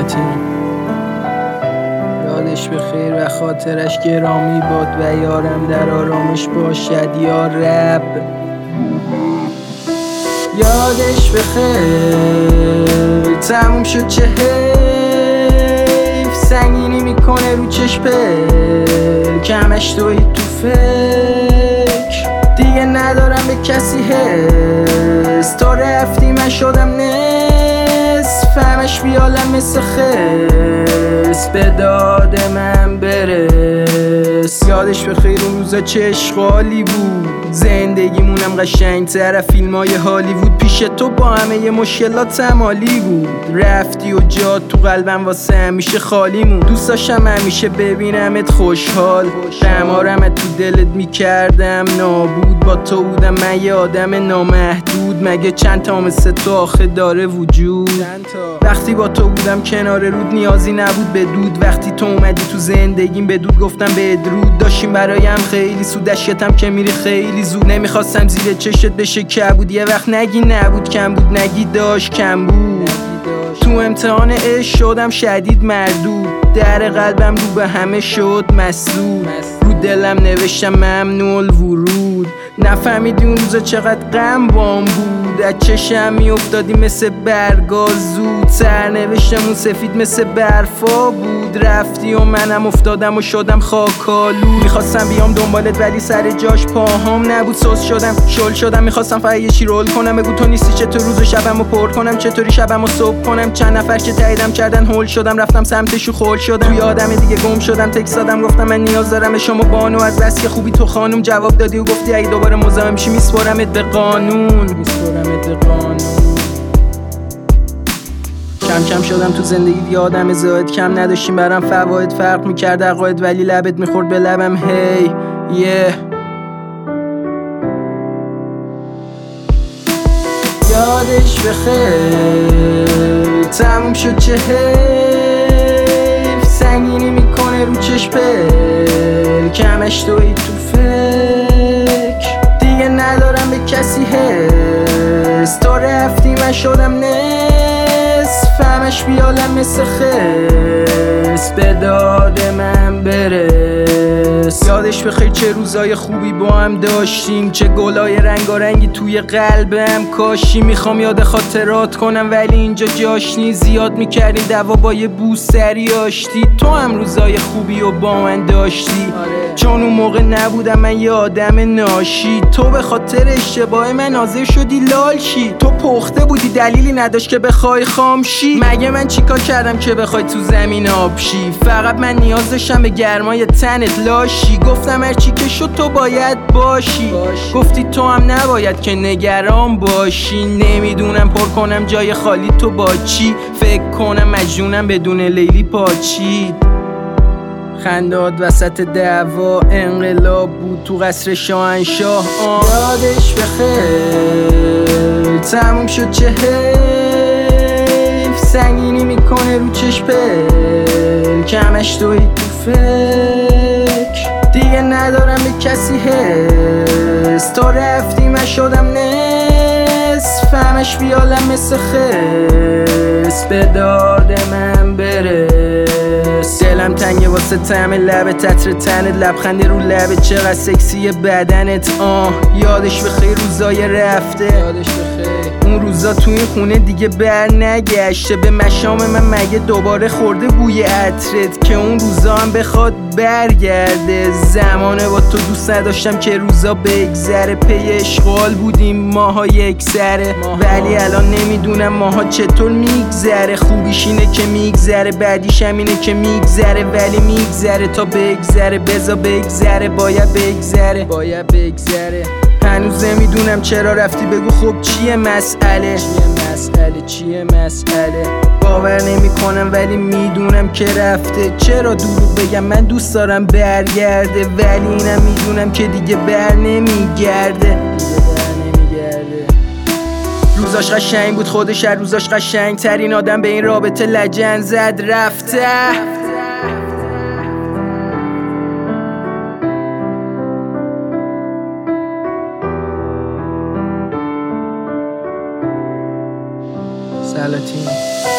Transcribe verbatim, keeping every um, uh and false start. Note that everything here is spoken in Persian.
سلاطین یادش به خیر و خاطرش گرامی باد و یارم در آرامش باشد یا رب. یادش به خیر تموم شد چه حیف، سنگینی میکنه رو چشپل کمش توی تو فکر، دیگه ندارم به کسی حس، تا رفتی من شدم نصف، همش بیالم مثل خس، به داد من برس. یادش به خیر اون روزا چه اشغالی بود، زندگیمونم قشنگ تر فیلم های هالیوود، پیش تو با همه ی مشکلات عالی بود، رفتی و جات تو قلبم واسه همیشه خالی مون، دوست داشتم همیشه ببینمت خوشحال، قمارم تو دلت میکردم نابود، با تو بودم من یه آدم نامحدود، مگه چند تا مثل تو آخه داره وجود؟ وقتی با تو بودم کنار رود نیازی نبود به دود، وقتی تو اومدی تو زندگیم به دود گفتم بدرود، داشتیم برایم خیلی سود، دشتم که میری خیلی زود، نمیخواستم زیر چشت بشه کبود، یه وقت نگی نبود کم بود، نگی داشت کم بود، تو امتحان عشق شدم شدید مردود، در قلبم رو به همه شد مسدود، رو دلم نوشتم ممنوع الورود، نفهمیدی اون روزا چقدر غم بام بود، از چشم میافتادی مثل برگا زود، سرنوشتم اون سفید مثل برفا بود، رفتی و منم افتادم و شدم خاکالود، میخواستم بیام دنبالت ولی سر جاش پاهام نبود، سوس شدم شل شدم، میخواستم فقط یه چی رول کنم، بگو تو نیستی چطور روز و شبمو پر کنم، چطوری شبمو صبح کنم، چند نفر که تاییدم کردن هول شدم، رفتم سمتشو خول شدم، توی آدم دیگه گم شدم، تکست دادم گفتم من نیاز دارم به شما بانو، از بس که خوبی تو خانم جواب دادی و گفتی اگه دوباره مزاحم شی میسپرمت به قانون، میسپرمت به قانون. کم کم شدم تو زندگی دیگه آدم زاهد، کم نداشتیم برام فواید، فرق میکرد عقاید ولی لبت میخورد به لبم هی یه یادش به خیر تموم شد چه حیف، سنگینی میکنه رو چشپل کمش توی تو فکر، دیگه ندارم به کسی حس، تا رفتی من شدم نصف، همش بیالم مثل خس، به داد من برس. یادش به خیر چه روزای خوبی با هم داشتیم، چه گلای رنگارنگی توی قلبم کاشی، میخوام یاد خاطرات کنم ولی اینجا جاش نی، زیاد میکردیم دوا با یه بوس سری آشتی، تو هم روزای خوبی و با من داشتی، چون اون موقع نبودم من یه آدم ناشی، تو به خاطر اشتباه من حاضر شدی لال شی، تو پخته بودی دلیلی نداشت که بخوای خام شی، مگه من چیکار کردم که بخوای تو زمین آب شی، فقط من نیاز داشتم به گرمای تنت لاشی، گفتم هرچی که شد تو باید باشی، گفتی تو هم نباید که نگران باشی، نمیدونم پر کنم جای خالی تو با چی، فکر کنم مجنونم بدون لیلی پاچید، خنداد وسط دعوا انقلاب بود تو قصر شاهنشاه، یادش به خیر تموم شد چه حیف، سنگینی میکنه رو چشپل کمش توی تو فکر، دیگه ندارم به کسی حس، تا رفتی من شدم نصف، همش بیالم مثل خس، به داد من برس. دلم تنگه واسه طعم لب تتر تنت، لبخنده رو لبت چقدر سکسی بدنت، آه یادش به خیر روزای رفته، یادش به خیر اون روزا تو این خونه دیگه بر نگشته، به مشام من مگه دوباره خورده بوی عطرت که اون روزا هم بخواد برگرده، زمانه با تو دوست نداشتم که روزا بگذره، پی اشغال بودیم ماها یک سره، ولی الان نمیدونم ماها چطور میگذره، خوبیش اینه که میگذره بعدیش هم اینه که میگذره، ولی میگذره تا بگذره، بزا بگذره باید بگذره باید بگذره، هنوز نمیدونم چرا رفتی، بگو خب چیه مسئله چیه مسئله چیه مسئله باور نمی کنم ولی میدونم که رفته، چرا دروغ بگم من دوست دارم برگرده، ولی اینم میدونم که دیگه بر نمیگرده دیگه بر نمیگرده. روزاش قشنگ بود خودش هر روزاش قشنگ ترین آدم به این رابطه لجن زد رفته. سلاطین